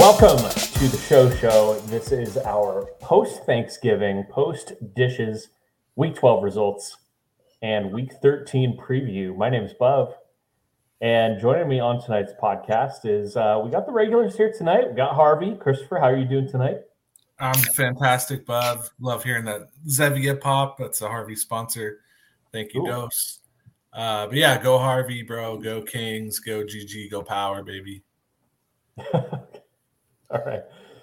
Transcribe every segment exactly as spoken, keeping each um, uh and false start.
Welcome to the show show. This is our post-Thanksgiving, post-dishes, Week twelve results, and Week thirteen preview. My name is Bub, and joining me on tonight's podcast is uh, we got the regulars here tonight. We got Harvey. Christopher, how are you doing tonight? I'm fantastic, Bub. Love hearing that Zevia pop. That's a Harvey sponsor. Thank you, Ooh. Dose. Uh, but yeah, go Harvey, bro. Go Kings. Go G G. Go Power, baby. All right.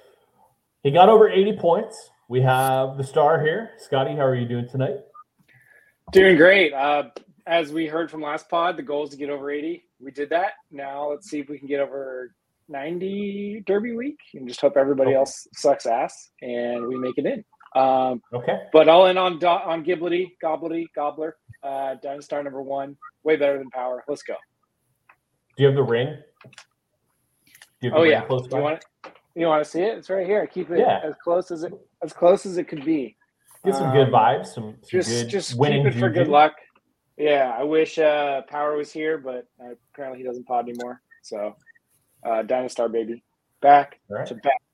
He got over eighty points. We have the star here. Scotty, how are you doing tonight? Doing great. Uh, as we heard from last pod, the goal is to get over eighty. We did that. Now let's see if we can get over ninety Derby week and just hope everybody okay. else sucks ass and we make it in. Um, okay. But all in on on Giblety, Gobblety, Gobbler, uh, Dynastar number one. Way better than Power. Let's go. Do you have the ring? Do you have the oh, ring yeah. close by? You want it? You want to see it? It's right here. Keep it yeah. as close as it as close as it could be. Get some um, good vibes, some, some just good just winning keep it for juju. good luck. Yeah, I wish uh, Power was here, but uh, apparently he doesn't pod anymore. So, uh, Dynastar baby, back right. to back.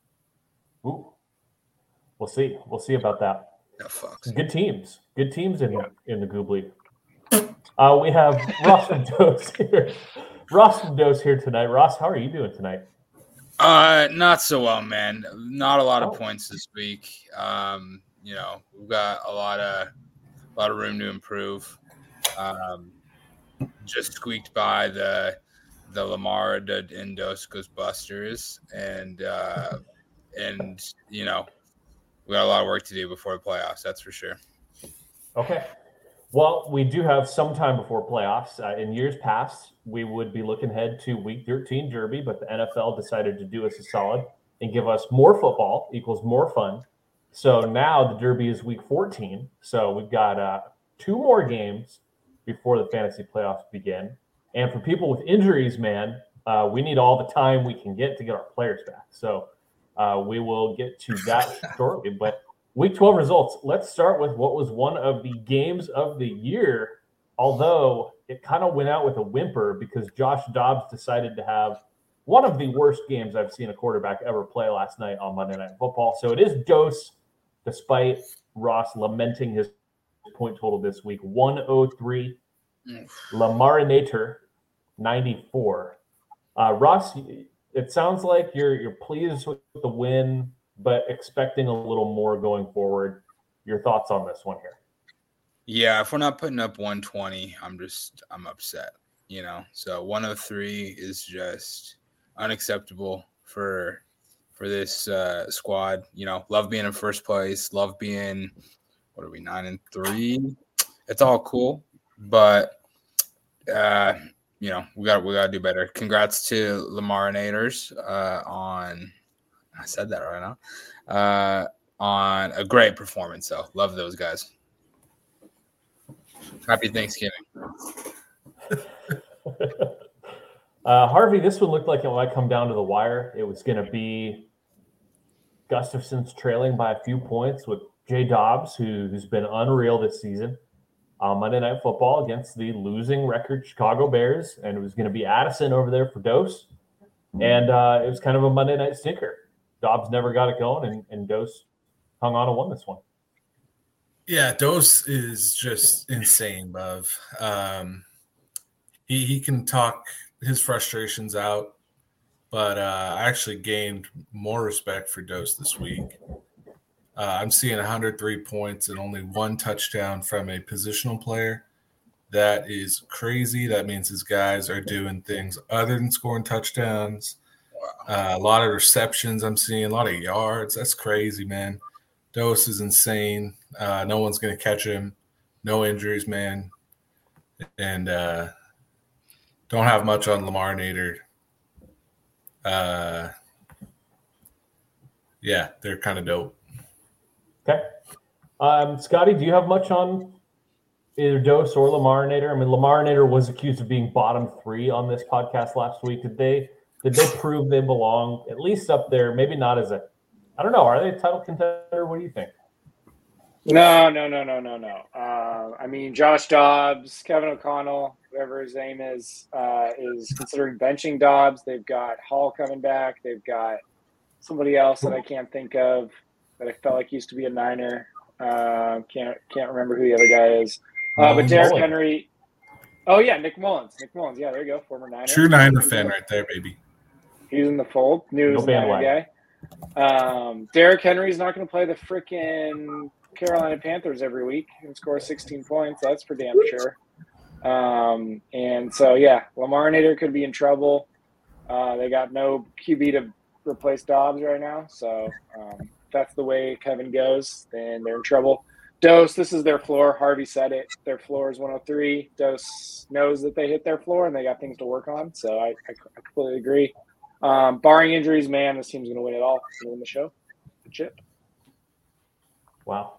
Ooh, we'll see. We'll see about that. Oh, fuck. Good teams. Good teams in yeah. in the Goob League. Uh, we have Ross and Dose here. Ross and Dose here tonight. Ross, how are you doing tonight? Uh, not so well, man. Not a lot of oh. points this week. Um, you know, we've got a lot of a lot of room to improve. Um, just squeaked by the the Lamar and Dos Ghostbusters, and uh, and you know, we got a lot of work to do before the playoffs. That's for sure. Okay. Well, we do have some time before playoffs. Uh, in years past, we would be looking ahead to Week thirteen Derby, but the N F L decided to do us a solid and give us more football equals more fun. So now the Derby is Week fourteen. So we've got uh, two more games before the fantasy playoffs begin. And for people with injuries, man, uh, we need all the time we can get to get our players back. So uh, we will get to that shortly. But Week twelve results. Let's start with what was one of the games of the year, although it kind of went out with a whimper because Josh Dobbs decided to have one of the worst games I've seen a quarterback ever play last night on Monday Night Football. So it is Dose, despite Ross lamenting his point total this week, one oh three. Lamarinator, ninety-four. Uh, Ross, it sounds like you're you're pleased with the win, but expecting a little more going forward. Your thoughts on this one here? Yeah, if we're not putting up one twenty, I'm just I'm upset, you know. So one oh three is just unacceptable for for this uh, squad. You know, love being in first place, love being what are we nine and three? It's all cool, but uh, you know we got we got to do better. Congrats to Lamarinators uh, on. I said that right now. Uh, on a great performance, though. Love those guys. Happy Thanksgiving. uh, Harvey, this one looked like it might come down to the wire. It was going to be Gustafson's trailing by a few points with Jay Dobbs, who, who's been unreal this season, on Monday Night Football against the losing record Chicago Bears. And it was going to be Addison over there for Dose. And uh, it was kind of a Monday night stinker. Dobbs never got it going, and, and Dose hung on and won this one. Yeah, Dose is just insane, Buv. Um, he he can talk his frustrations out, but uh, I actually gained more respect for Dose this week. Uh, I'm seeing one hundred three points and only one touchdown from a positional player. That is crazy. That means his guys are doing things other than scoring touchdowns. Uh, a lot of receptions I'm seeing, a lot of yards. That's crazy, man. Dose is insane. Uh, no one's going to catch him. No injuries, man. And uh, don't have much on Lamarinator. Uh, yeah, they're kind of dope. Okay. Um, Scotty, do you have much on either Dose or Lamarinator? I mean, Lamarinator was accused of being bottom three on this podcast last week. Did they did they prove they belong at least up there? Maybe not as a – I don't know. Are they a title contender? What do you think? No, no, no, no, no, no. Uh, I mean, Josh Dobbs, Kevin O'Connell, whoever his name is, uh, is considering benching Dobbs. They've got Hall coming back. They've got somebody else that I can't think of that I felt like used to be a Niner. Uh, can't can't remember who the other guy is. Uh, but Derrick Henry. Oh yeah, Nick Mullins. Nick Mullins. Yeah, there you go. Former Niner. True Niner fan right there, baby. He's in the fold. New No Niner guy. Um, Derrick Henry's not going to play the freaking Carolina Panthers every week and score sixteen points. That's for damn sure. Um, and so, yeah, Lamar Nader could be in trouble. Uh, they got no Q B to replace Dobbs right now. So um, if that's the way Kevin goes, then they're in trouble. Dose, this is their floor. Harvey said it. Their floor is one oh three. Dose knows that they hit their floor and they got things to work on. So I, I, I completely agree. Um, barring injuries, man, this team's going to win it all. Gonna win the show. The chip. Wow.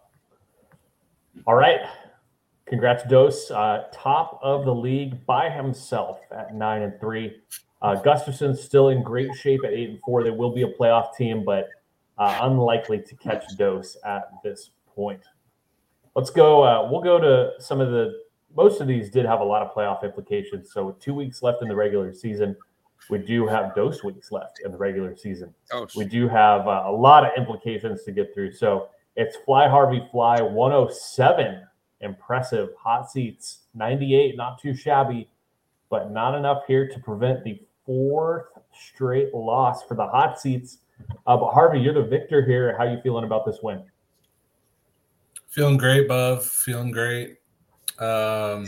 All right. Congrats, Dose. Uh, top of the league by himself at nine and three. Uh, Gustafson's still in great shape at eight and four. They will be a playoff team, but uh, unlikely to catch Dose at this point. Let's go. Uh, we'll go to some of the. Most of these did have a lot of playoff implications. So with two weeks left in the regular season, we do have Dose weeks left in the regular season. Oh, we do have uh, a lot of implications to get through. So it's Fly Harvey Fly one oh seven. Impressive. Hot seats ninety-eight, not too shabby, but not enough here to prevent the fourth straight loss for the hot seats. Uh, but Harvey, you're the victor here. How are you feeling about this win? Feeling great, Buv. Feeling great. Um,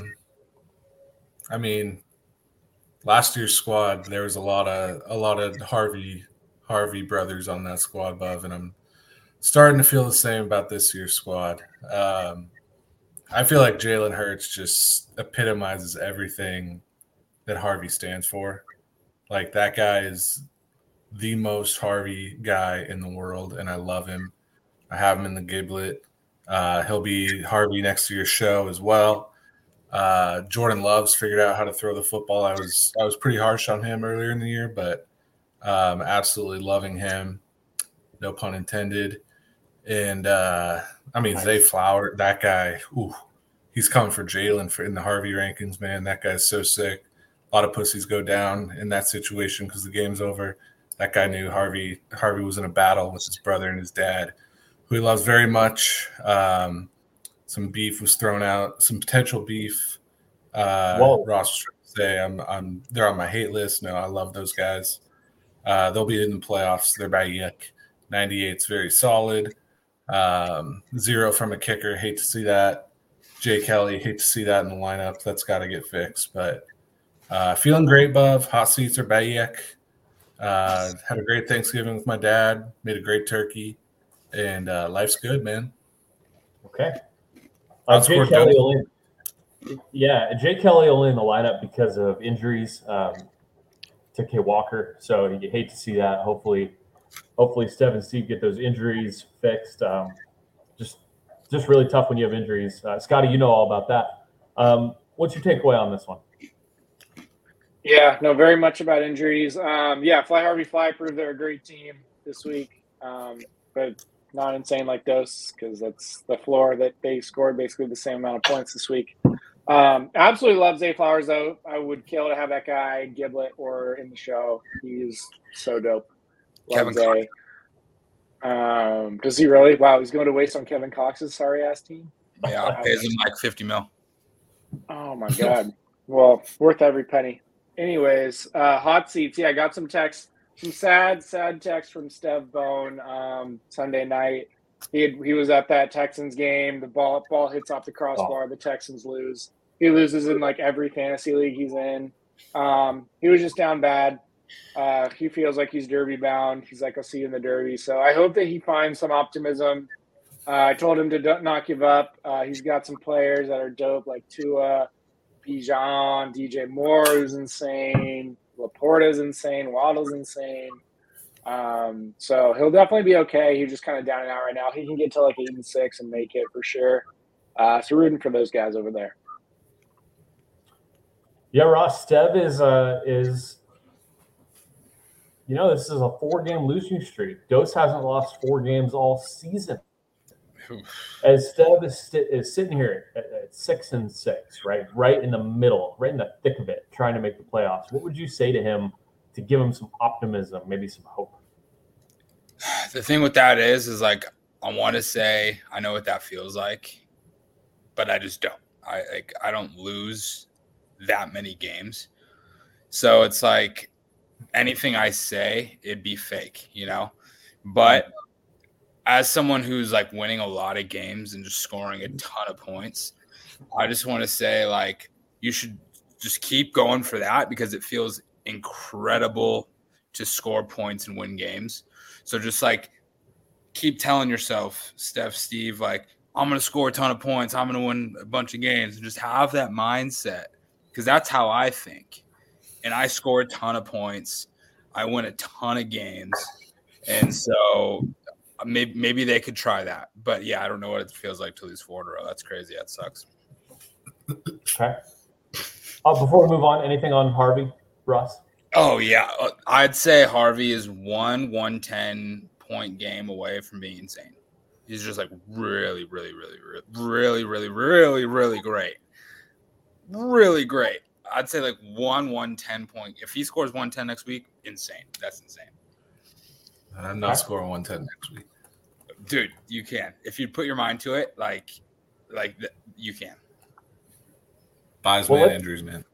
I mean, last year's squad, there was a lot of a lot of Harvey Harvey brothers on that squad, Buv, and I'm starting to feel the same about this year's squad. Um, I feel like Jalen Hurts just epitomizes everything that Harvey stands for. Like, that guy is the most Harvey guy in the world, and I love him. I have him in the Giblet. Uh, he'll be Harvey next to your show as well. Uh, Jordan Love's figured out how to throw the football. I was I was pretty harsh on him earlier in the year, but um, absolutely loving him. No pun intended. And, uh, I mean, Zay Flower, that guy, ooh, he's coming for Jalen for in the Harvey rankings, man. That guy's so sick. A lot of pussies go down in that situation because the game's over. That guy knew Harvey Harvey was in a battle with his brother and his dad, who he loves very much. Um, some beef was thrown out, some potential beef. Uh, Ross was trying to say, I'm, I'm, they're on my hate list. No, I love those guys. Uh, they'll be in the playoffs. They're by yuck. ninety-eight's very solid. Um, zero from a kicker. Hate to see that. Jay Kelly, hate to see that in the lineup. That's got to get fixed. But uh, feeling great, Buv. Hot seats are Bayek. Uh, had a great Thanksgiving with my dad. Made a great turkey. And uh, life's good, man. Okay. Uh, Jay Kelly only, yeah, Jay Kelly only in the lineup because of injuries um, to K. Walker. So you hate to see that. Hopefully – Hopefully, Steph and Steve get those injuries fixed. Um, just, just really tough when you have injuries. Uh, Scotty, you know all about that. Um, what's your takeaway on this one? Yeah, no, very much about injuries. Um, yeah, Fly Harvey Fly proved they're a great team this week, um, but not insane like Dose because that's the floor that they scored basically the same amount of points this week. Um, absolutely love Zay Flowers, though. I would kill to have that guy, Giblet, or in the show. He's so dope. Kevin Cox. Um, does he really? Wow, he's going to waste on Kevin Cox's sorry ass team. Yeah, I'll pay him like fifty mil. Oh my god. Well, worth every penny. Anyways, uh, hot seats. Yeah, I got some text, some sad, sad text from Steve Bone um, Sunday night. He had, he was at that Texans game. The ball ball hits off the crossbar. Oh. The Texans lose. He loses in like every fantasy league he's in. Um, he was just down bad. Uh, he feels like he's derby bound. He's like, I'll see you in the derby. So I hope that he finds some optimism. Uh, I told him to do- not give up. Uh, he's got some players that are dope, like Tua, Bijan, D J Moore, who's insane. Laporta's insane. Waddle's insane. Um, so he'll definitely be okay. He's just kind of down and out right now. He can get to like eight and six and make it for sure. Uh, so rooting for those guys over there. Yeah, Ross, Stev is uh, is. You know, this is a four-game losing streak. Dose hasn't lost four games all season. As Steph is, is sitting here at, at six and six, right, right in the middle, right in the thick of it, trying to make the playoffs, what would you say to him to give him some optimism, maybe some hope? The thing with that is, is like I want to say I know what that feels like, but I just don't. I like I don't lose that many games, so it's like anything I say, it'd be fake, you know. But as someone who's like winning a lot of games and just scoring a ton of points, I just want to say like you should just keep going for that because it feels incredible to score points and win games. So just like keep telling yourself, Steph, Steve, like I'm going to score a ton of points. I'm going to win a bunch of games and just have that mindset because that's how I think. And I score a ton of points. I win a ton of games. And so maybe maybe they could try that. But, yeah, I don't know what it feels like to lose four in a row. That's crazy. That sucks. Okay. Uh, before we move on, anything on Harvey, Russ? Oh, yeah. I'd say Harvey is one one ten-point game away from being insane. He's just, like, really, really, really, really, really, really, really great. Really great. I'd say, like, one one ten-point. If he scores one ten next week, insane. That's insane. I'm not scoring one ten next week. Dude, you can. If you put your mind to it, like, like you can. Buys well, man let's, injuries, man.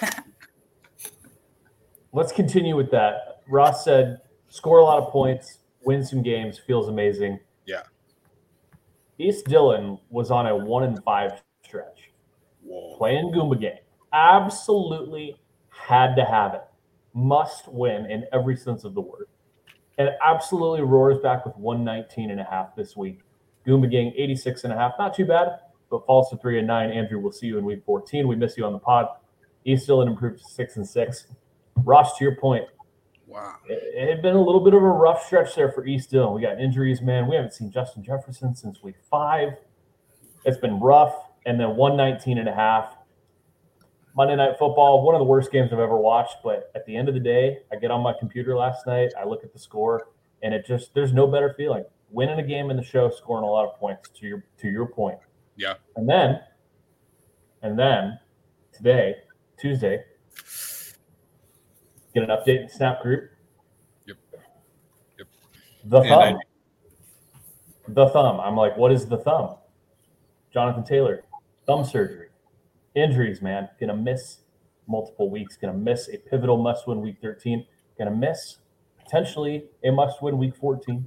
Let's continue with that. Ross said, score a lot of points, win some games, feels amazing. Yeah. East Dillon was on a one and five stretch. Whoa. Playing Goomba game. Absolutely had to have it. Must win in every sense of the word. And absolutely roars back with one nineteen and a half this week. Goomba Gang eighty-six and a half. Not too bad, but falls to three and nine. Andrew, we'll see you in week fourteen. We miss you on the pod. East Dillon improved to six and six. Ross, to your point. Wow. It, it had been a little bit of a rough stretch there for East Dillon. We got injuries, man. We haven't seen Justin Jefferson since week five. It's been rough. And then one nineteen and a half. Monday Night Football, one of the worst games I've ever watched. But at the end of the day, I get on my computer last night, I look at the score, and it just there's no better feeling. Winning a game in the show, scoring a lot of points, to your to your point. Yeah. And then, and then today, Tuesday, get an update in the Snap group. Yep. Yep. The And thumb. I- The thumb. I'm like, what is the thumb? Jonathan Taylor, thumb surgery. Injuries, man. Gonna miss multiple weeks. Gonna miss a pivotal must-win week thirteen. Gonna miss potentially a must-win week fourteen.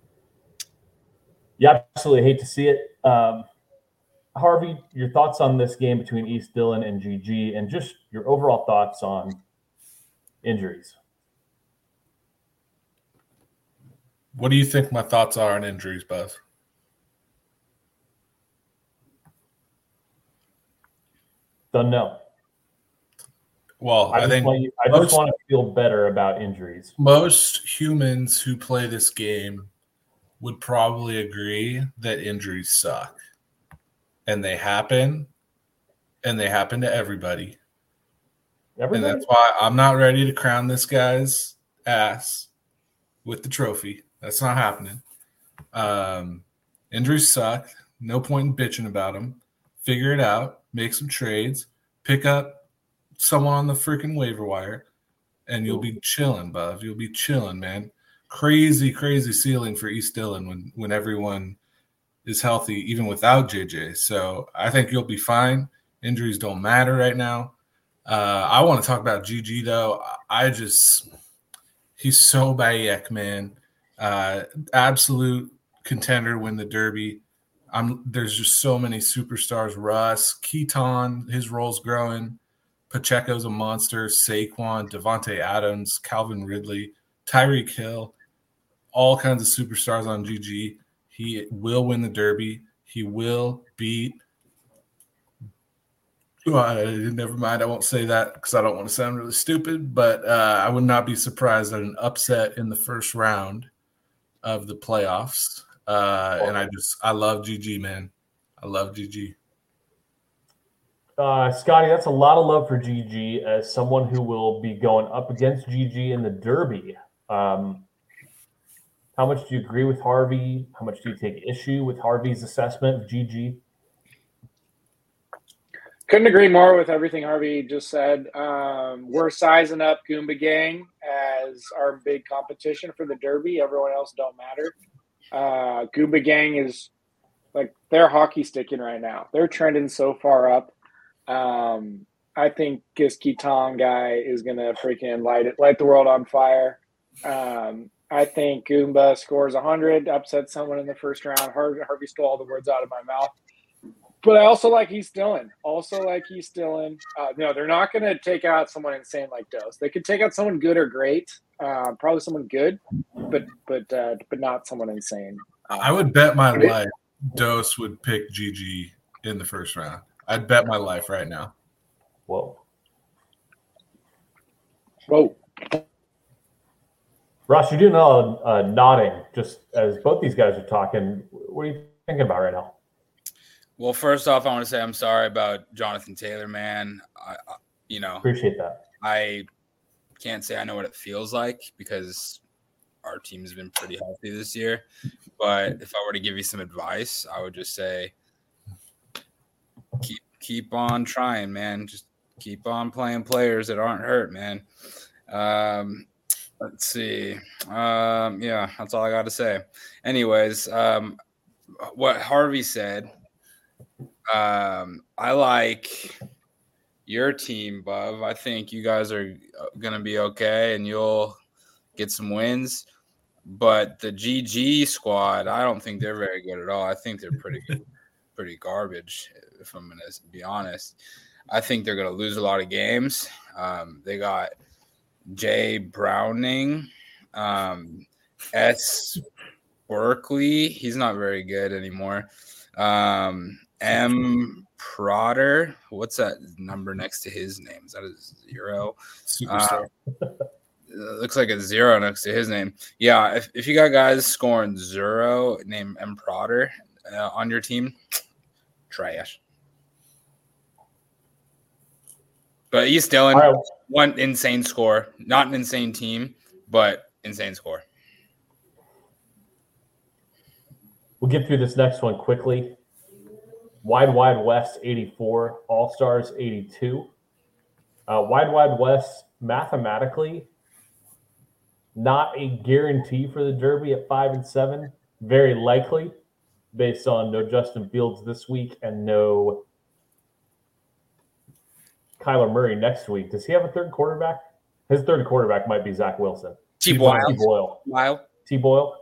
You absolutely hate to see it. Um, Harvey, your thoughts on this game between East Dillon and G G, and just your overall thoughts on injuries. What do you think my thoughts are on injuries, Buzz? Don't know. Well, I, I, just think want you, I most, just want to feel better about injuries. most humans who play this game would probably agree that injuries suck. And they happen, and they happen to everybody. Everybody? And that's why I'm not ready to crown this guy's ass with the trophy. That's not happening. Um, injuries suck. No point in bitching about them. Figure it out. Make some trades. Pick up someone on the freaking waiver wire, and you'll be chilling, bub. You'll be chilling, man. Crazy, crazy ceiling for East Dillon when, when everyone is healthy, even without J J. So I think you'll be fine. Injuries don't matter right now. Uh, I want to talk about G G, though. I just – he's so Bayek, man. Uh, absolute contender to win the Derby. I'm, there's just so many superstars. Russ, Keaton, his role's growing. Pacheco's a monster. Saquon, Devontae Adams, Calvin Ridley, Tyreek Hill, all kinds of superstars on G G. He will win the Derby. He will beat well, – never mind, I won't say that because I don't want to sound really stupid, but uh, I would not be surprised at an upset in the first round of the playoffs. Uh, and I just – I love G G, man. I love G G. Uh, Scotty, that's a lot of love for G G as someone who will be going up against G G in the Derby. Um, How much do you agree with Harvey? How much do you take issue with Harvey's assessment of G G? Couldn't agree more with everything Harvey just said. Um, we're sizing up Goomba Gang as our big competition for the Derby. Everyone else don't matter. Uh, Goomba Gang is like they're hockey sticking right now. They're trending so far up. Um, I think Giski Tong guy is gonna freaking light it, light the world on fire. Um, I think Goomba scores one hundred, upsets someone in the first round. Harvey, Harvey stole all the words out of my mouth. But I also like East Dillon. Also like East Dillon. Uh, no, they're not going to take out someone insane like Dose. They could take out someone good or great. Uh, probably someone good, but but uh, but not someone insane. Uh, I would bet my life Dose would pick G G in the first round. I'd bet my life right now. Whoa. Whoa. Ross, you're doing a lot of uh, nodding just as both these guys are talking. What are you thinking about right now? Well, first off, I want to say I'm sorry about Jonathan Taylor, man. I, I, you know, Appreciate that. I can't say I know what it feels like because our team has been pretty healthy this year. But if I were to give you some advice, I would just say keep keep on trying, man. Just keep on playing players that aren't hurt, man. Um, let's see. Um, yeah, that's all I got to say. Anyways, um, what Harvey said. Um, I like your team, Bub. I think you guys are going to be okay and you'll get some wins. But the G G squad, I don't think they're very good at all. I think they're pretty pretty garbage, if I'm going to be honest. I think they're going to lose a lot of games. Um, they got Jay Browning, um, S. Berkeley. He's not very good anymore. Um, M. Protter. What's that number next to his name? Is that a zero? Superstar. Uh, looks like a zero next to his name. Yeah, if, if you got guys scoring zero named M. Protter uh, on your team, trash. But East Dillon, Right. One insane score. Not an insane team, but insane score. We'll get through this next one quickly. Wide Wide West eighty-four, All Stars eighty-two. Uh, Wide Wide West mathematically not a guarantee for the Derby at five and seven. Very likely, based on no Justin Fields this week and no Kyler Murray next week. Does he have a third quarterback? His third quarterback might be Zach Wilson. T. Boyle. T. Boyle. Boyle. T. Boyle.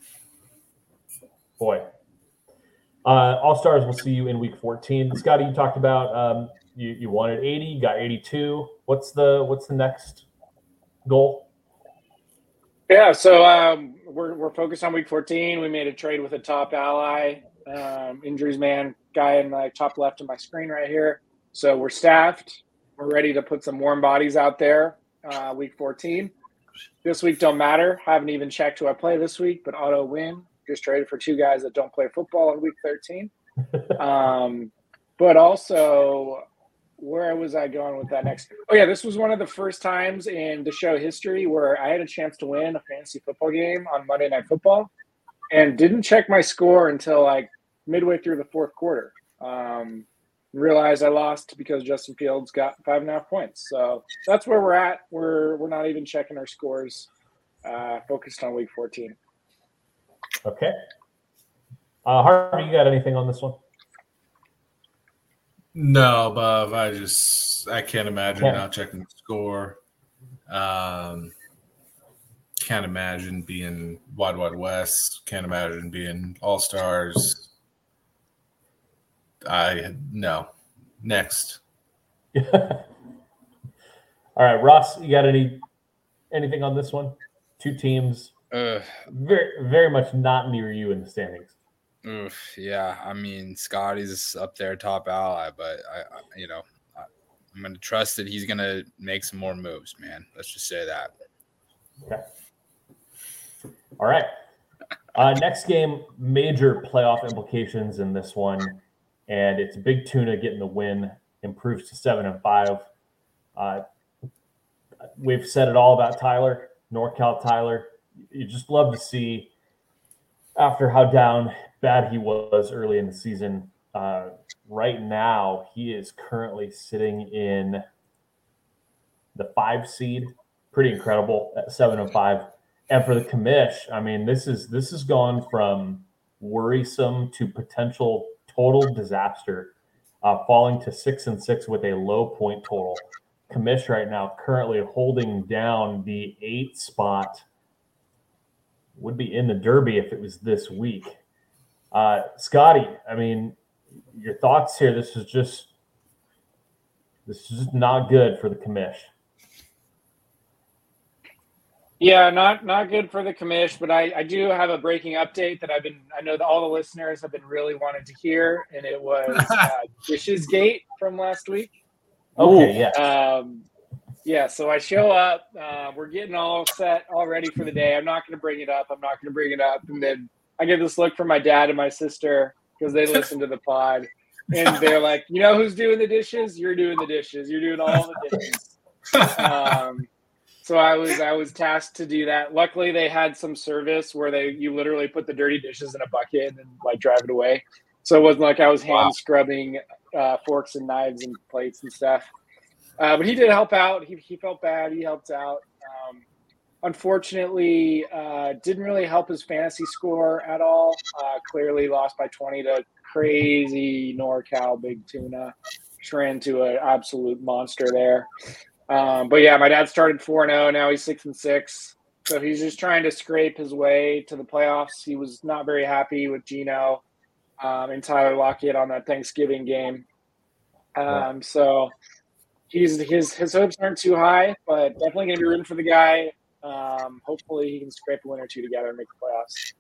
Boy. Uh, All Stars will see you in week fourteen. Scotty, you talked about um, you, you wanted eighty, you got eighty-two. What's the what's the next goal? Yeah, so um, we're we're focused on week fourteen. We made a trade with a top ally, um, injuries man guy in my top left of my screen right here. So we're staffed. We're ready to put some warm bodies out there. Uh, week fourteen. This week don't matter. Haven't even checked who I play this week, but auto win. Just traded for two guys that don't play football in week thirteen. Um, but also, where was I going with that next? Oh, yeah, this was one of the first times in the show history where I had a chance to win a fantasy football game on Monday Night Football and didn't check my score until like midway through the fourth quarter. Um, realized I lost because Justin Fields got five and a half points. So that's where we're at. We're, we're not even checking our scores, uh, focused on week fourteen. Okay. Uh, Harvey, you got anything on this one? No, Bob. I just I can't imagine Yeah. not checking the score. Um, can't imagine being Wide Wide West. Can't imagine being All Stars. I no. Next. All right, Ross, you got any anything on this one? Two teams, Uh, very very much not near you in the standings. oof, yeah, I mean Scotty's up there, top ally, but I, I you know, I, I'm gonna trust that he's gonna make some more moves, man. Let's just say that. Okay. All right. Uh, next game, major playoff implications in this one, and it's Big Tuna getting the win, improves to seven and five. Uh, we've said it all about Tyler, NorCal Tyler. You just love to see after how down bad he was early in the season. Uh, right now, he is currently sitting in the five seed. Pretty incredible at seven and five. And for the commish, I mean, this is this has gone from worrisome to potential total disaster, uh, falling to six and six with a low point total. Commish right now currently holding down the eight spot. Would be in the Derby if it was this week. Uh, Scotty, I mean, your thoughts here? This is just this is just not good for the commish. Yeah, not not good for the commish, but I, I do have a breaking update that I've been I know that all the listeners have been really wanting to hear, and it was uh, Dishes Gate from last week. Okay, yeah. Um, yeah, so I show up, uh, we're getting all set, all ready for the day. I'm not going to bring it up. I'm not going to bring it up. And then I get this look from my dad and my sister because they listen to the pod. And they're like, you know who's doing the dishes? You're doing the dishes. You're doing all the dishes. Um, so I was I was tasked to do that. Luckily, they had some service where they you literally put the dirty dishes in a bucket and like drive it away. So it wasn't like I was hand wow. scrubbing uh, forks and knives and plates and stuff. Uh, but he did help out. He he felt bad. He helped out. Um, unfortunately, uh, didn't really help his fantasy score at all. Uh, clearly lost by twenty to crazy NorCal Big Tuna. Turned into an absolute monster there. Um, but yeah, my dad started four and oh. Now he's six and six. So he's just trying to scrape his way to the playoffs. He was not very happy with Gino um, and Tyler Lockett on that Thanksgiving game. Um, so he's his his hopes aren't too high, but definitely going to be rooting for the guy. Um, hopefully he can scrape a win or two together and make the playoffs.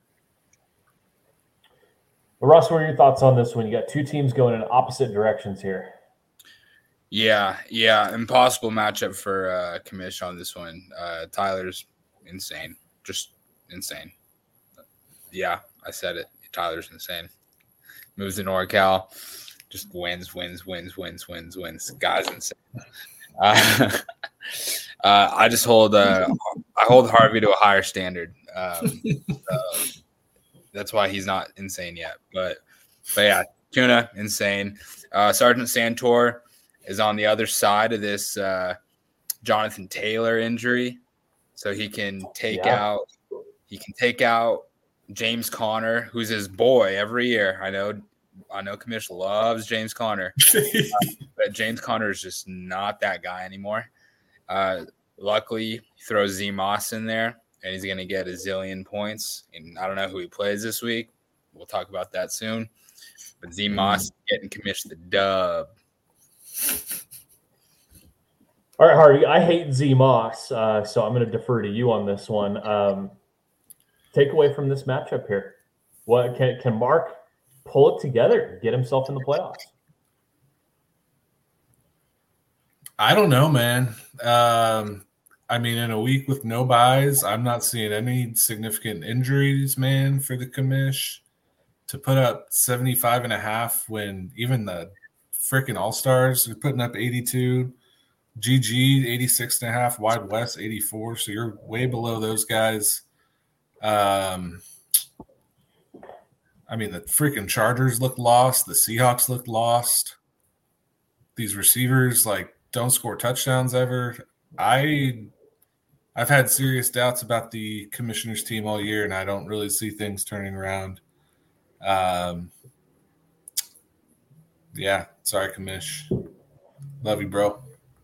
Well, Russ, what are your thoughts on this one? You got two teams going in opposite directions here. Yeah, yeah, impossible matchup for uh, Commish on this one. Uh, Tyler's insane, just insane. Yeah, I said it. Tyler's insane. Moves to NorCal, just wins, wins, wins, wins, wins, wins. Guy's insane. Uh, uh, I just hold uh, I hold Harvey to a higher standard. Um, uh, that's why he's not insane yet. But but yeah, Tuna insane. Uh, Sergeant Santor is on the other side of this uh, Jonathan Taylor injury, so he can take yeah. out he can take out James Conner, who's his boy every year. I know, I know, Commish loves James Conner, uh, but James Conner is just not that guy anymore. Uh, luckily, he throws Z Moss in there, and he's going to get a zillion points. And I don't know who he plays this week. We'll talk about that soon. But Z Moss mm. getting Commish the dub. All right, Harvey, I hate Z Moss, uh, so I'm going to defer to you on this one. Um, takeaway from this matchup here. What can, can Mark pull it together, get himself in the playoffs? I don't know, man. Um, I mean, in a week with no buys, I'm not seeing any significant injuries, man, for the commish. To put up seventy-five and a half when even the freaking All-Stars are putting up eighty-two, G G eighty-six and a half, Wide West eighty-four. So you're way below those guys. Um, I mean, the freaking Chargers look lost. The Seahawks look lost. These receivers, like, don't score touchdowns ever. I, I've had serious doubts about the commissioner's team all year, and I don't really see things turning around. Um, yeah, sorry, commish. Love you, bro.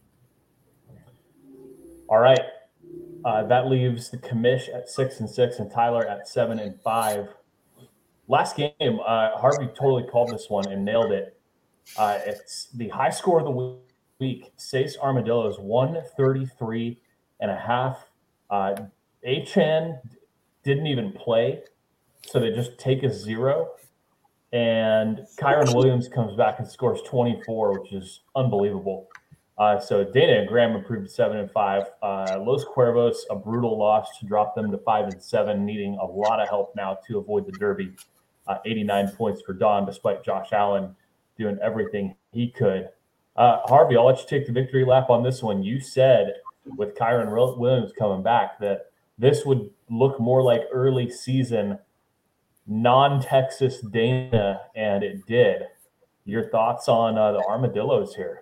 All right. Uh, that leaves the commish at six and six and Tyler at seven and five. Last game, uh, Harvey totally called this one and nailed it. Uh, it's the high score of the week. Sace Armadillos one thirty-three and a half. Uh, Achan didn't even play, so they just take a zero. And Kyron Williams comes back and scores twenty-four, which is unbelievable. Uh, so Dana and Graham improved to seven and five. Uh, Los Cuervos, a brutal loss to drop them to five and seven, needing a lot of help now to avoid the Derby. Uh, eighty-nine points for Don, despite Josh Allen doing everything he could. Uh, Harvey, I'll let you take the victory lap on this one. You said with Kyron Williams coming back that this would look more like early season non-Texas Dana, and it did. Your thoughts on uh, the Armadillos here?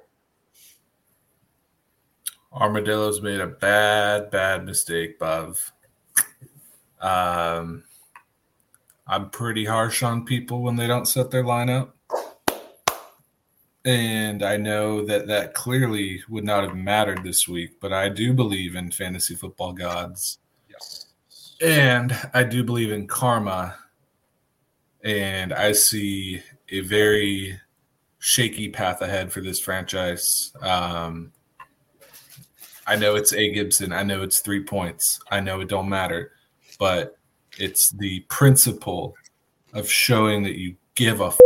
Armadillos made a bad, bad mistake, Buv. Um, I'm pretty harsh on people when they don't set their lineup. And I know that that clearly would not have mattered this week, but I do believe in fantasy football gods. Yes. And I do believe in karma. And I see a very shaky path ahead for this franchise. Um, I know it's A. Gibson. I know it's three points. I know it don't matter. But it's the principle of showing that you give a f-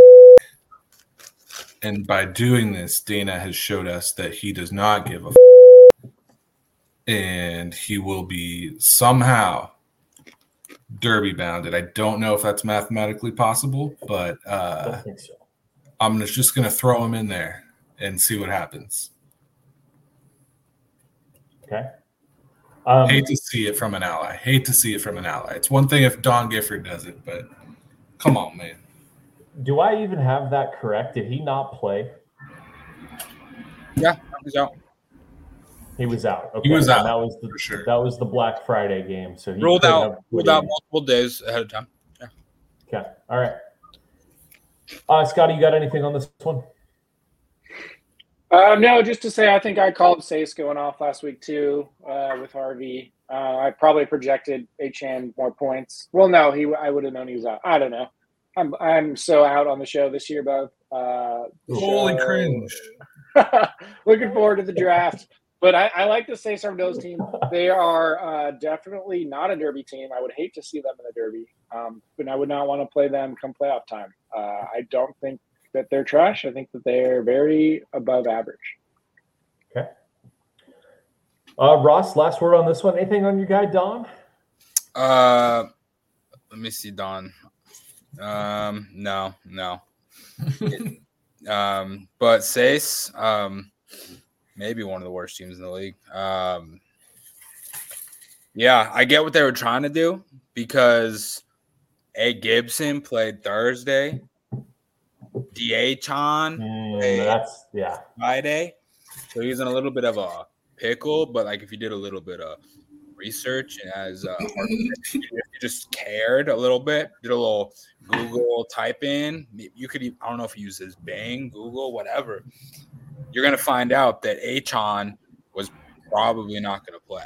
and by doing this, Dana has showed us that he does not give a f- and he will be somehow derby bounded. I don't know if that's mathematically possible, but uh, I don't think so. I'm just going to throw him in there and see what happens. Okay. Um, Hate to see it from an ally. Hate to see it from an ally. It's one thing if Don Gifford does it, but come on, man. do I even have that correct? Did he not play? Yeah, he's out. He was out. Okay. He was and out, That was the for sure. that was the Black Friday game. So he Ruled could out. have put Ruled out in- multiple days ahead of time. Yeah. Okay. All right. Uh, Scotty, you got anything on this one? Uh, no, just to say, I think I called Sace going off last week too uh, with Harvey. Uh, I probably projected Achane more points. Well, no, he I would have known he was out. I don't know. I'm I'm so out on the show this year, Bob. Uh, the Holy show- cringe. Looking forward to the draft. But I, I like the Sace Armadillos team. They are uh, definitely not a Derby team. I would hate to see them in the Derby, um, but I would not want to play them come playoff time. Uh, I don't think that they're trash. I think that they're very above average. Okay. Uh, Ross, last word on this one. Anything on your guy, Don? Uh, let me see, Don. Um, no, no. um, but Sace, um, maybe one of the worst teams in the league. Um, yeah, I get what they were trying to do because A. Gibson played Thursday. D H on Mm, that's yeah. Friday. So he's in a little bit of a pickle, but like if you did a little bit of research and as uh, if you just cared a little bit, did a little Google type in, you could, I don't know if he uses Bing, Google, whatever. You're going to find out that Achane was probably not going to play.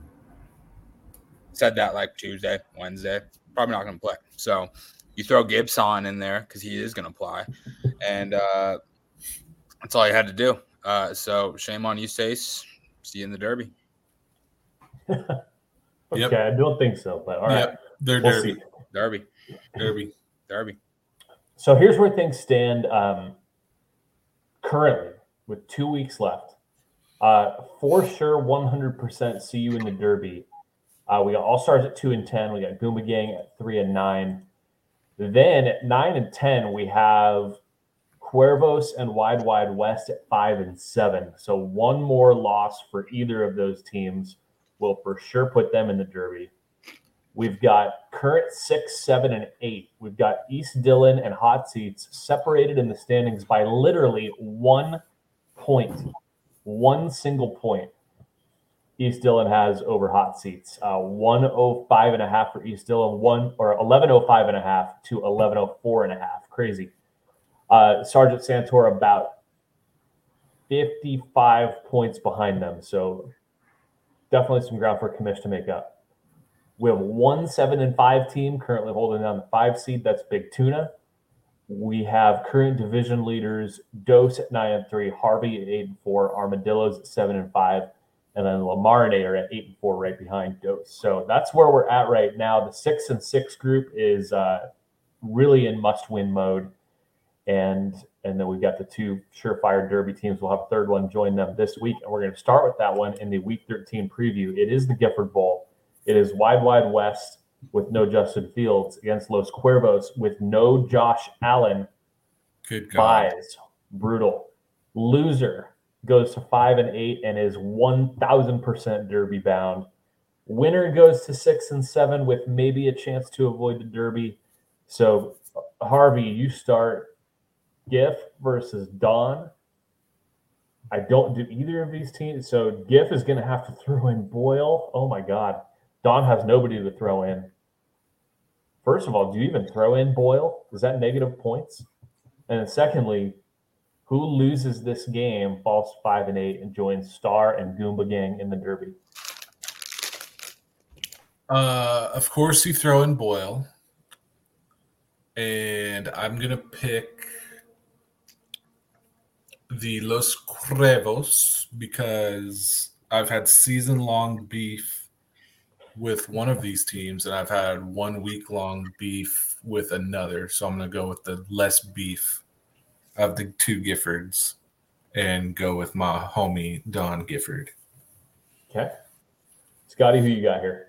Said that like Tuesday, Wednesday, probably not going to play. So you throw Gibson in there because he is going to play. And uh, that's all you had to do. Uh, so shame on you, Sace. See you in the Derby. Okay, Yep. I don't think so, but all right. Yep, they're We'll derby. see. Derby. Derby. Derby. So here's where things stand um, currently with two weeks left. Uh, for sure, one hundred percent see you in the Derby. Uh, we got All Stars at two and ten. We got Goomba Gang at three and nine. Then at nine and ten, we have Cuervos and Wide Wide West at five and seven. So one more loss for either of those teams will for sure put them in the Derby. We've got current six, seven, and eight. We've got East Dillon and Hot Seats separated in the standings by literally one point, one single point. East Dillon has over Hot Seats, uh, one oh five and a half for East Dillon, one or eleven oh five and a half to eleven oh four and a half. Crazy. Uh, Sergeant Santor about fifty-five points behind them. So definitely some ground for Commish to make up. We have one seven and five team currently holding down the five seed. That's Big Tuna. We have current division leaders Dose at nine and three, Harvey at eight and four, Armadillos at seven and five, and then Lamarinator at eight and four right behind Dose. So that's where we're at right now. The six and six group is uh, really in must-win mode, and and then we've got the two surefire Derby teams. We'll have a third one join them this week, and we're going to start with that one in the Week thirteen preview. It is the Gifford Bowl. It is Wide Wide West with no Justin Fields against Los Cuervos with no Josh Allen. Good God. Buys. Brutal. Loser goes to five and eight and is one thousand percent Derby bound. Winner goes to six and seven with maybe a chance to avoid the Derby. So, Harvey, you start Giff versus Don. I don't do either of these teams. So, Giff is going to have to throw in Boyle. Oh, my God. Don has nobody to throw in. First of all, do you even throw in Boyle? Is that negative points? And then secondly, who loses this game, falls five and eight, and joins Star and Goomba Gang in the Derby? Uh, of course, you throw in Boyle. And I'm going to pick the Los Cuervos because I've had season-long beef with one of these teams, and I've had one week-long beef with another. So I'm going to go with the less beef of the two Giffords and go with my homie Don Gifford. Okay. Scotty, who you got here?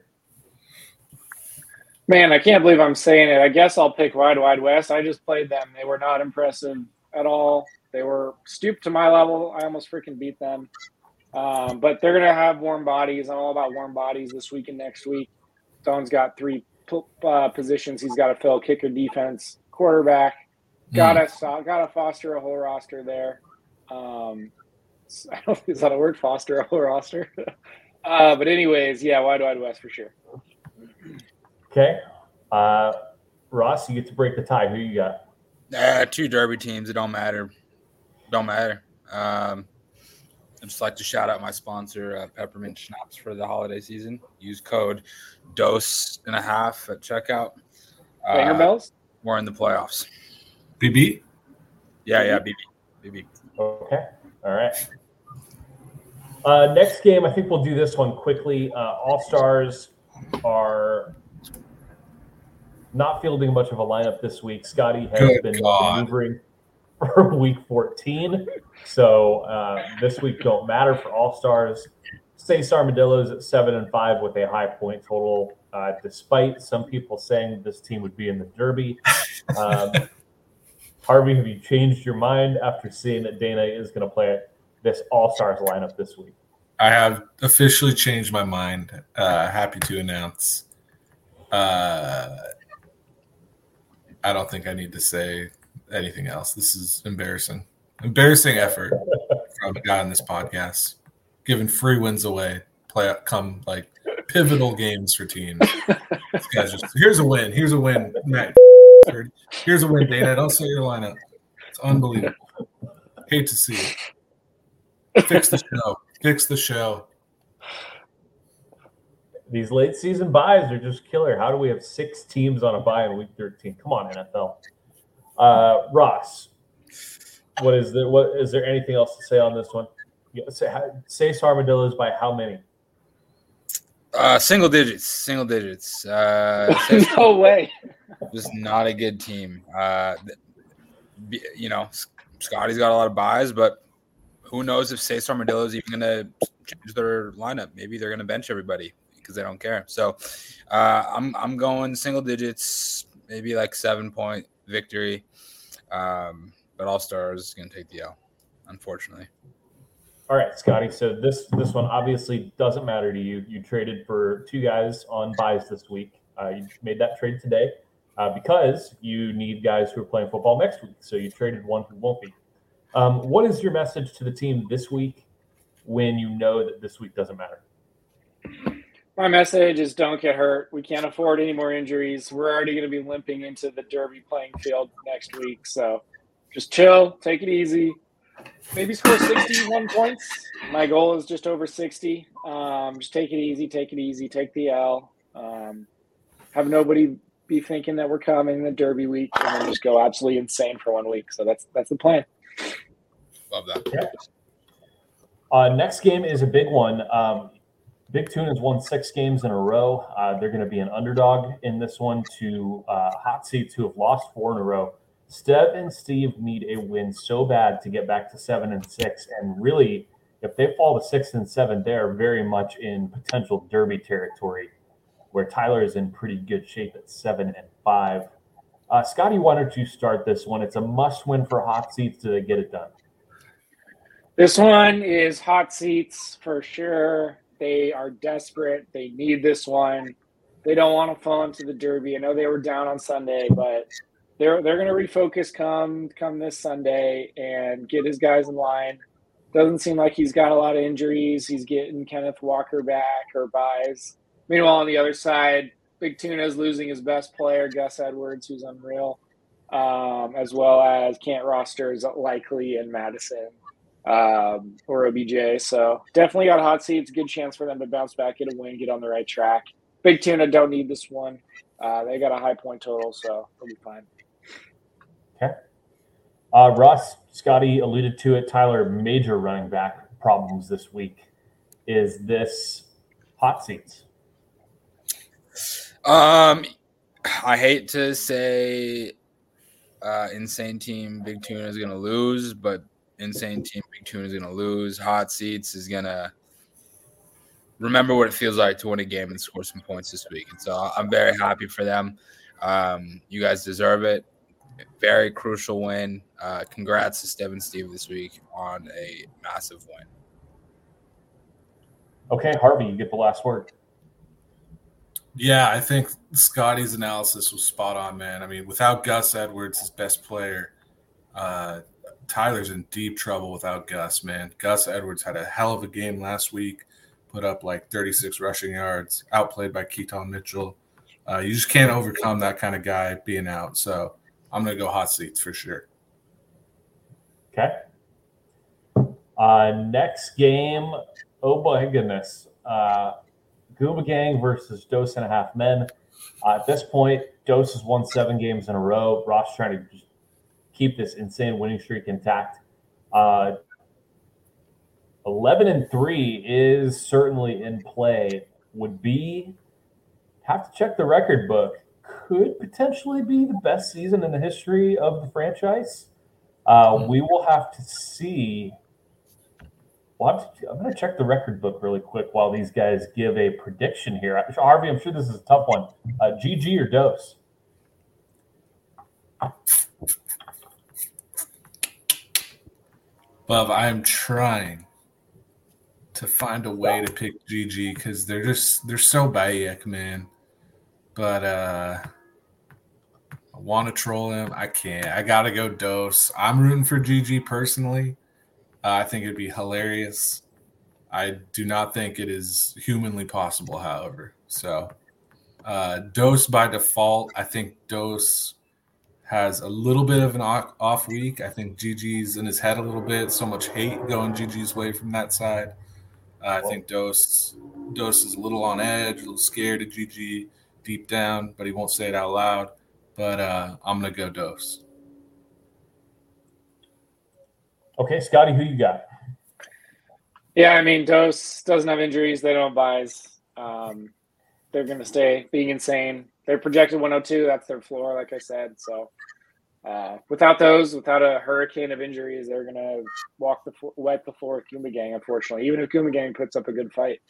Man, I can't believe I'm saying it. I guess I'll pick Wide Wide West. I just played them. They were not impressive at all. They were stooped to my level. I almost freaking beat them. Um, but they're going to have warm bodies. I'm all about warm bodies this week and next week. Don's got three uh, positions he's got to fill: kicker, defense, quarterback. Gotta mm. gotta foster a whole roster there. Um, I don't think is that a word, foster a whole roster. uh, but anyways, yeah, Wide Wide West for sure. Okay. Uh, Ross, you get to break the tie. Who you got? Uh, two Derby teams. It don't matter. Don't matter. Um, I'd just like to shout out my sponsor, uh, Peppermint Schnapps, for the holiday season. Use code dose and a half at checkout. Banger uh, bells? We're in the playoffs. B B? Yeah, yeah, B B. B B. Okay. All right. Uh, next game, I think we'll do this one quickly. Uh, All-Stars are not fielding much of a lineup this week. Scotty has Good been God. maneuvering for week fourteen. So uh, this week don't matter for All-Stars. Stace Armadillos at seven and five with a high point total, uh, despite some people saying this team would be in the Derby. Um, Harvey, have you changed your mind after seeing that Dana is going to play this All-Stars lineup this week? I have officially changed my mind. Uh, happy to announce. Uh, I don't think I need to say anything else. This is embarrassing. Embarrassing effort from a guy on this podcast. Giving free wins away. Play come like pivotal games for teams. This guy's just here's a win. Here's a win. Matt. Here's a win, Dana. Don't say your lineup. It's unbelievable. Hate to see it. Fix the show. Fix the show. These late season buys are just killer. How do we have six teams on a buy in week thirteen? Come on, N F L. Uh, Ross, what is the what is there anything else to say on this one? Say, say Armadillos by how many? Uh, single digits. Single digits. Uh, no way. Just not a good team. Uh, you know, Scotty's got a lot of buys, but who knows if Stace Armadillo is even going to change their lineup? Maybe they're going to bench everybody because they don't care. So uh, I'm I'm going single digits, maybe like seven point victory. Um, but All Stars is going to take the L, unfortunately. All right, Scotty. So this this one obviously doesn't matter to you. You traded for two guys on buys this week. Uh, you made that trade today uh, because you need guys who are playing football next week. So you traded one who won't be. Um, what is your message to the team this week when you know that this week doesn't matter? My message is don't get hurt. We can't afford any more injuries. We're already going to be limping into the Derby playing field next week. So just chill, take it easy. Maybe score sixty-one points. My goal is just over sixty. Um, just take it easy, take it easy, take the L. Um, have nobody be thinking that we're coming the Derby week, and then just go absolutely insane for one week. So that's that's the plan. Love that. Yeah. Uh, next game is a big one. Um, Big Tune has won six games in a row. Uh, they're going to be an underdog in this one to uh, Hot Seats, who have lost four in a row. Stev and Steve need a win so bad to get back to seven and six. And really, if they fall to six and seven, they're very much in potential Derby territory, where Tyler is in pretty good shape at seven and five. Uh, Scotty, why don't you start this one? It's a must win for Hot Seats to get it done. This one is Hot Seats for sure. They are desperate. They need this one. They don't want to fall into the Derby. I know they were down on Sunday, but they're they're going to refocus come come this Sunday and get his guys in line. Doesn't seem like he's got a lot of injuries. He's getting Kenneth Walker back or buys. Meanwhile, on the other side, Big Tuna's losing his best player, Gus Edwards, who's unreal, um, as well as can't rosters Likely and Madison um, or O B J. So definitely got a hot seat. It's a good chance for them to bounce back, get a win, get on the right track. Big Tuna don't need this one. Uh, they got a high point total, so they'll be fine. Okay. Uh, Russ, Scotty alluded to it. Tyler, major running back problems this week. Is this hot seats? Um, I hate to say uh, Insane Team Big Tuna is going to lose, but Insane Team Big Tuna is going to lose. Hot Seats is going to remember what it feels like to win a game and score some points this week. And so I'm very happy for them. Um, you guys deserve it. Very crucial win. Uh, congrats to Steve and Steve this week on a massive win. Okay, Harvey, you get the last word. Yeah, I think Scotty's analysis was spot on, man. I mean, without Gus Edwards, his best player, uh, Tyler's in deep trouble without Gus, man. Gus Edwards had a hell of a game last week, put up like thirty-six rushing yards, outplayed by Keaton Mitchell. Uh, you just can't overcome that kind of guy being out. So I'm going to go hot seats for sure. Okay. Uh, next game, oh my goodness. Uh, Goomba Gang versus Dose and a Half Men. Uh, at this point, Dose has won seven games in a row. Ross trying to just keep this insane winning streak intact. Uh, eleven and three is certainly in play. Would be have to check the record book. Could potentially be the best season in the history of the franchise. Uh, we will have to see. We'll have to, I'm going to check the record book really quick while these guys give a prediction here. Harvey, I'm sure this is a tough one. Uh, G G or Dose? Bub, I'm trying to find a way to pick G G because they're just they're so Bayek, man. But uh, I want to troll him. I can't. I gotta go Dose. I'm rooting for G G personally. Uh, I think it'd be hilarious. I do not think it is humanly possible, however. So, uh, Dose by default. I think Dose has a little bit of an off week. I think G G's in his head a little bit. So much hate going G G's way from that side. Uh, I think Dose Dose is a little on edge, a little scared of G G deep down, but he won't say it out loud. But uh, I'm gonna go Dose. Okay, Scotty, who you got? Yeah, I mean, Dose doesn't have injuries. They don't have buys. Um, they're going to stay being insane. They're projected one oh two. That's their floor, like I said. So uh, without those, without a hurricane of injuries, they're going to walk the wet the floor with Goomba Gang, unfortunately, even if Goomba Gang puts up a good fight.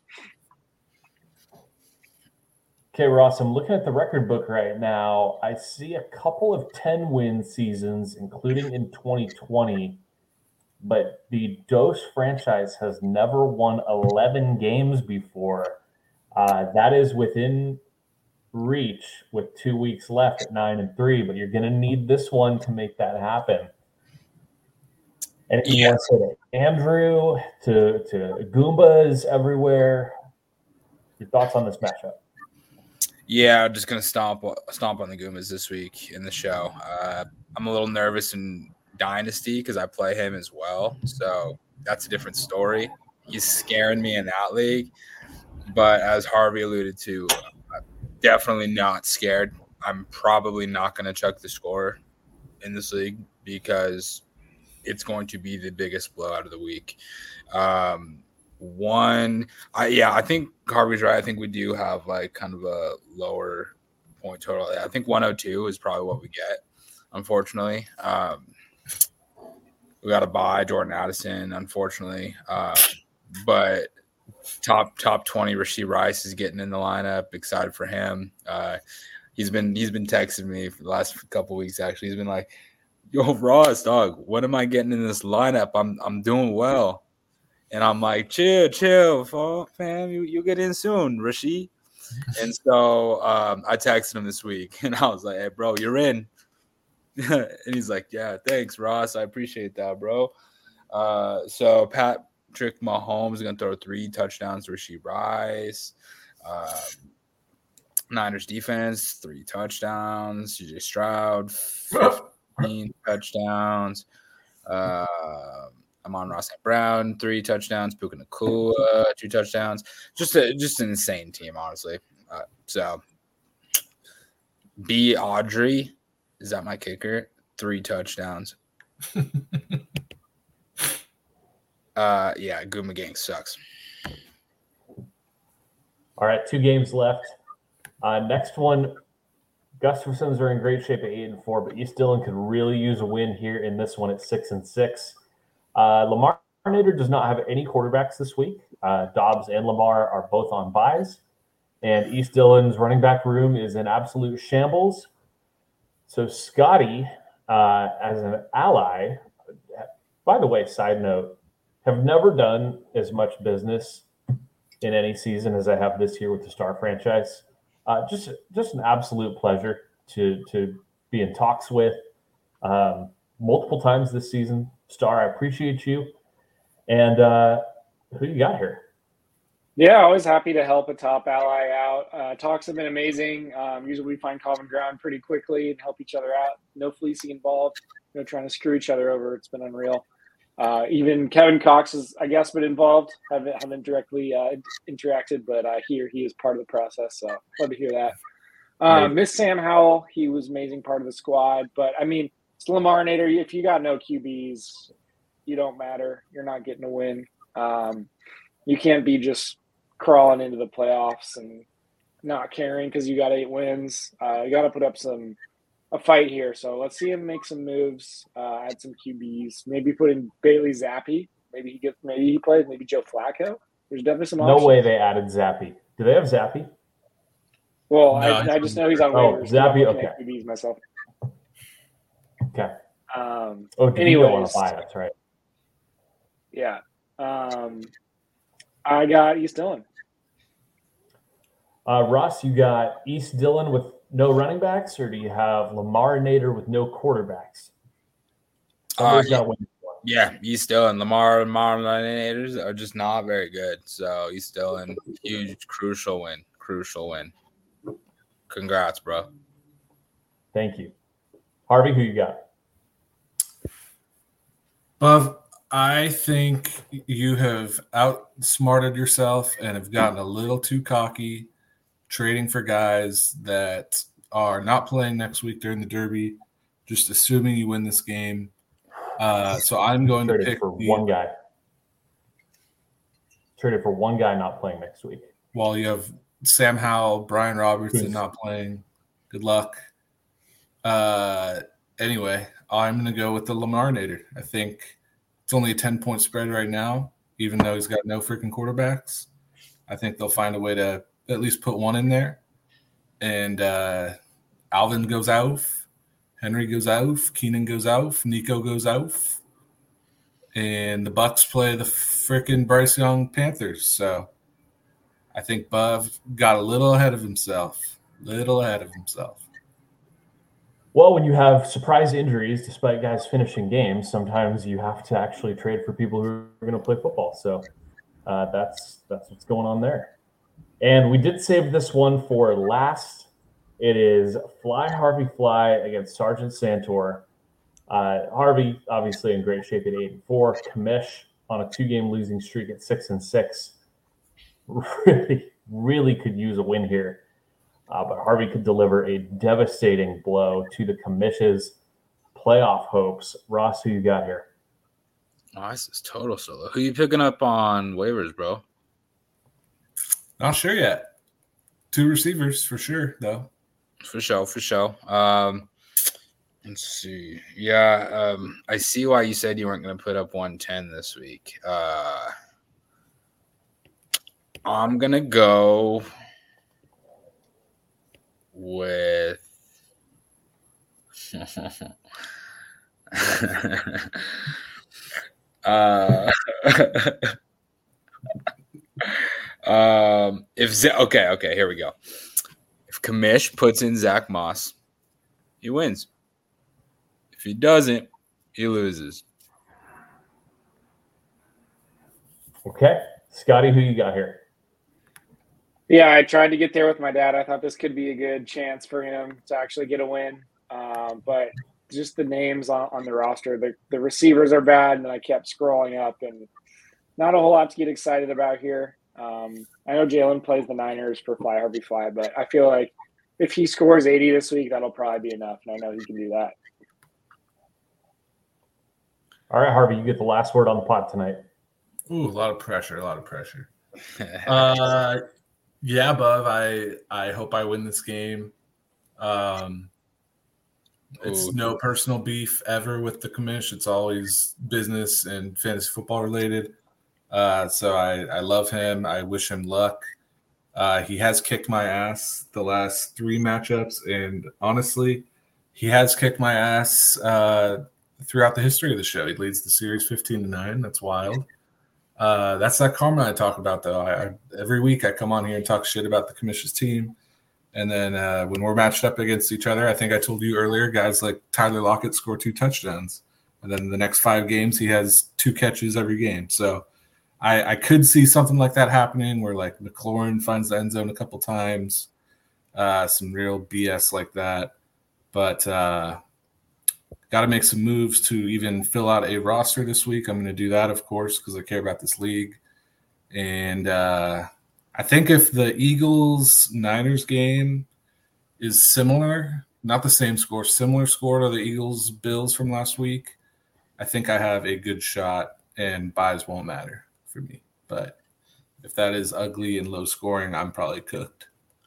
Okay, Ross, I'm looking at the record book right now. I see a couple of ten-win seasons, including in twenty twenty. But the Dose franchise has never won eleven games before. Uh, that is within reach with two weeks left at nine and three. But you're going to need this one to make that happen. And you want to say to Andrew, to to Goombas everywhere. Your thoughts on this matchup? Yeah, I'm just gonna stomp stomp on the Goombas this week in the show. Uh, I'm a little nervous and. Dynasty because I play him as well, so that's a different story. He's scaring me in that league, but as Harvey alluded to, I'm definitely not scared. I'm probably not going to chuck the score in this league because it's going to be the biggest blowout of the week. Um, one, I yeah, I think Harvey's right. I think we do have like kind of a lower point total. I think one oh two is probably what we get, unfortunately. Um, We got to buy Jordan Addison, unfortunately. Uh, but top top twenty, Rashee Rice is getting in the lineup. Excited for him. Uh, he's been he's been texting me for the last couple of weeks. Actually, he's been like, "Yo, Ross, dog, what am I getting in this lineup? I'm I'm doing well." And I'm like, "Chill, chill, fam. You you get in soon, Rashee." And so um, I texted him this week, and I was like, "Hey, bro, you're in." And he's like, "Yeah, thanks, Ross. I appreciate that, bro." Uh, so Patrick Mahomes is gonna throw three touchdowns to Rashee Rice. Uh, Niners defense, three touchdowns. C J Stroud, fifteen touchdowns. Uh, Amon-Ra Saint Brown, three touchdowns. Puka Nacua, two touchdowns. Just a just an insane team, honestly. Uh, so B. Audrey, is that my kicker? Three touchdowns. uh, yeah, Gooma Gang sucks. All right, two games left. Uh, next one, Gustafsons are in great shape at eight and four, but East Dillon could really use a win here in this one at six and six. Uh, Lamar Nader does not have any quarterbacks this week. Uh, Dobbs and Lamar are both on buys, and East Dillon's running back room is in absolute shambles. So Scotty, uh, as an ally, by the way, side note, have never done as much business in any season as I have this year with the Star franchise. Uh, just, just an absolute pleasure to to be in talks with um, multiple times this season. Star, I appreciate you. And uh, who you got here? Yeah, always happy to help a top ally out. Uh, talks have been amazing. Um, usually we find common ground pretty quickly and help each other out. No fleecing involved. No trying to screw each other over. It's been unreal. Uh, even Kevin Cox has, I guess, been involved. Haven't haven't directly uh, interacted, but I hear he is part of the process. So love to hear that. Uh, miss Sam Howell. He was amazing part of the squad. But I mean, it's Lamar Nader. If you got no Q Bs, you don't matter. You're not getting a win. Um, you can't be just crawling into the playoffs and not caring because you got eight wins. Uh, you got to put up some a fight here. So let's see him make some moves, uh, add some Q Bs, maybe put in Bailey Zappi. Maybe he gets, maybe he plays, maybe Joe Flacco. There's definitely some options. No way they added Zappi. Do they have Zappi? Well, No, I, I I just know he's on Oh, waivers. Zappi, I'm looking okay. at Q Bs myself. Okay. Um, Oh, did you anyways, go on a buy? That's right. yeah. Um, I got East Dillon. Uh, Ross, you got East Dillon with no running backs, or do you have Lamar Nader with no quarterbacks? Uh, Somebody's got to win this one. Yeah, East Dillon, Lamar and Marlinators are just not very good. So East Dillon, huge, crucial win, crucial win. Congrats, bro. Thank you. Harvey, who you got? Buv, I think you have outsmarted yourself and have gotten a little too cocky trading for guys that are not playing next week during the Derby, just assuming you win this game. Uh, so I'm going to Traded pick for the, one guy. Traded for one guy not playing next week. while you have Sam Howell, Brian Robertson Who's- not playing. Good luck. Uh, anyway, I'm going to go with the Lamar Nader. I think it's only a ten-point spread right now, even though he's got no freaking quarterbacks. I think they'll find a way to at least put one in there. And uh, Alvin goes out. Henry goes out. Keenan goes out. Nico goes out. And the Bucks play the freaking Bryce Young Panthers. So I think Buv got a little ahead of himself. Little ahead of himself. Well, when you have surprise injuries, despite guys finishing games, sometimes you have to actually trade for people who are going to play football. So uh, that's that's what's going on there. And we did save this one for last. It is Fly Harvey Fly against Sergeant Santor. Uh, Harvey obviously in great shape at eight and four. Kamish on a two-game losing streak at six and six. Really, really could use a win here. Uh, but Harvey could deliver a devastating blow to the Commission's playoff hopes. Ross, who you got here? Oh, this is total solo. Who you picking up on waivers, bro? Not sure yet. Two receivers for sure, though. For sure, for sure. Um, let's see. Yeah, um, I see why you said you weren't going to put up one ten this week. Uh, I'm going to go with uh, Um, if Z- okay, okay, here we go. If Kamish puts in Zach Moss, he wins. If he doesn't, he loses. Okay, Scotty, who you got here? Yeah, I tried to get there with my dad. I thought this could be a good chance for him to actually get a win. Um, but just the names on, on the roster, the, the receivers are bad, and I kept scrolling up, and not a whole lot to get excited about here. Um, I know Jalen plays the Niners for Fly Harvey Fly, but I feel like if he scores eighty this week, that'll probably be enough, and I know he can do that. All right, Harvey, you get the last word on the pod tonight. Ooh, a lot of pressure, a lot of pressure. uh, yeah, Bub, I I hope I win this game. Um, it's Ooh. no personal beef ever with the commish. It's always business and fantasy football related. Uh, so I, I love him. I wish him luck. Uh, he has kicked my ass the last three matchups, and honestly, he has kicked my ass uh, throughout the history of the show. He leads the series fifteen to nine. That's wild. Uh, that's that karma I talk about, though. I, I, every week I come on here and talk shit about the commission's team. And then uh, when we're matched up against each other, I think I told you earlier, guys like Tyler Lockett score two touchdowns. And then the next five games, he has two catches every game. So I, I could see something like that happening where like McLaurin finds the end zone a couple times, uh, some real B S like that. But uh, got to make some moves to even fill out a roster this week. I'm going to do that, of course, because I care about this league. And uh, I think if the Eagles-Niners game is similar, not the same score, similar score to the Eagles-Bills from last week, I think I have a good shot and buys won't matter for me. But if that is ugly and low scoring, I'm probably cooked.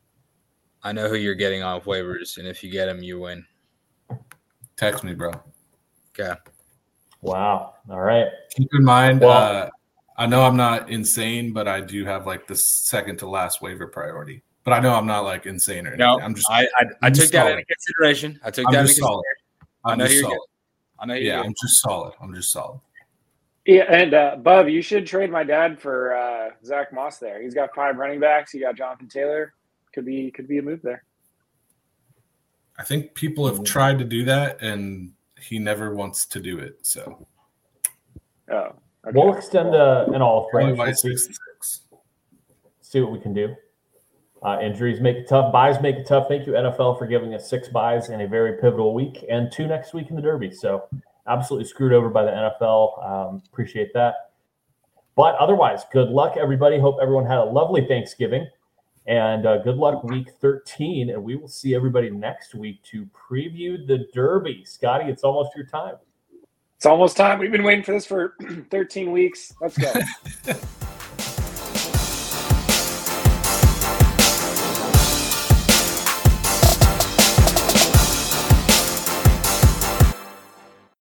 I know who you're getting off waivers, and if you get him, you win. Text me, bro. Okay. Wow. All right. Keep in mind, Well, uh, I know I'm not insane, but I do have like the second to last waiver priority. But I know I'm not like insane or anything. No, I'm just. I I, I I'm took just that solid. into consideration. I took I'm that just into solid. consideration. I'm I know just you're solid. good. I know you're Yeah, good. I'm just solid. I'm just solid. Yeah, and uh, Bub, you should trade my dad for uh, Zach Moss there. He's got five running backs. He got Jonathan Taylor. Could be could be a move there. I think people have tried to do that, and he never wants to do it. So Oh, okay. We'll extend uh, an olive Only branch. by We'll see, six and six. see what we can do. Uh, injuries make it tough. Buys make it tough. Thank you, N F L, for giving us six buys in a very pivotal week and two next week in the Derby. So absolutely screwed over by the N F L. Um, appreciate that. But otherwise, good luck, everybody. Hope everyone had a lovely Thanksgiving. And uh, good luck week thirteen. And we will see everybody next week to preview the Derby. Scotty, it's almost your time. It's almost time. We've been waiting for this for thirteen weeks. Let's go.